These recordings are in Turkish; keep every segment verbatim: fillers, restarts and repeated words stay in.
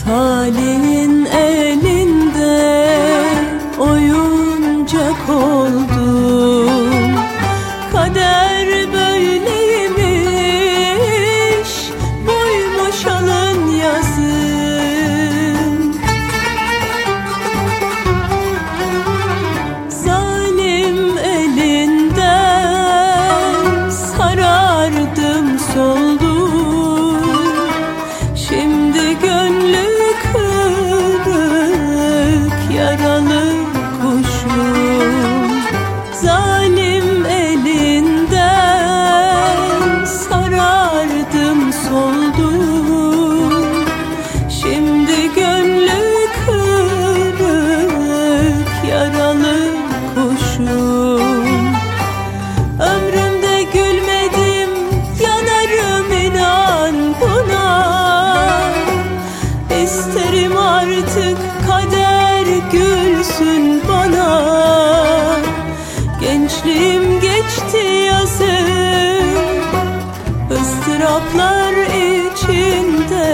Talih'in elinde oyuncak oldum. Kader böyleymiş, buymuş alın yazım. Zalim elinden sarardım, soldum. Şimdi gönlüm yaralı kuşum. Zalim elinden sarardım, soldum. Şimdi gönlü kırık yaralı kuşum. Ömrümde gülmedim, yanarım inan buna. İsterim artık kader gülsün bana. Gençliğim geçti yazım, ıstıraplar içinde.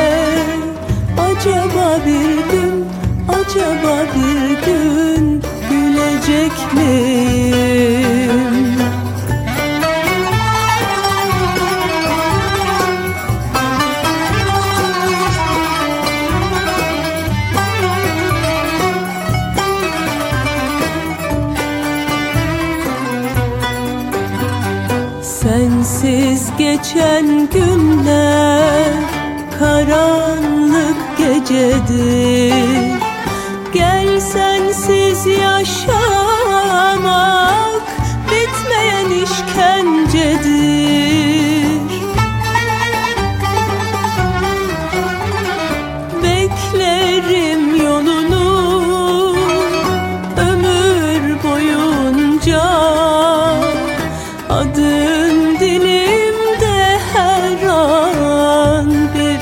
Acaba bir gün, acaba bir gün gülecek miyim? Sensiz geçen günler karanlık gecedir. Gel sensiz yaşamak bitmeyen işkencedir. Beklerim yolunu ömür boyunca. Adın dilimde her an bir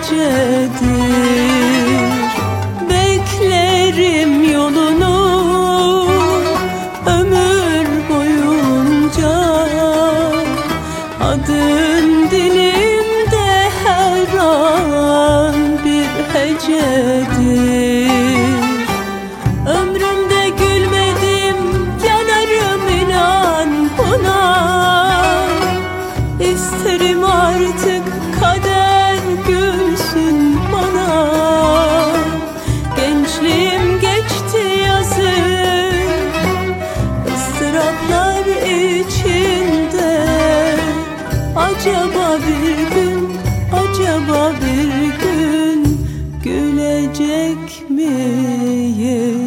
hecedir. Beklerim yolunu ömür boyunca. Adın dilimde her an bir hecedir. Ömrümde gülmedim, yanarım inan buna. İsterim artık kader gülsün bana. Gençliğim geçti yazım, ıstıraplar içinde. Acaba bir gün, acaba bir gün gülecek miyim?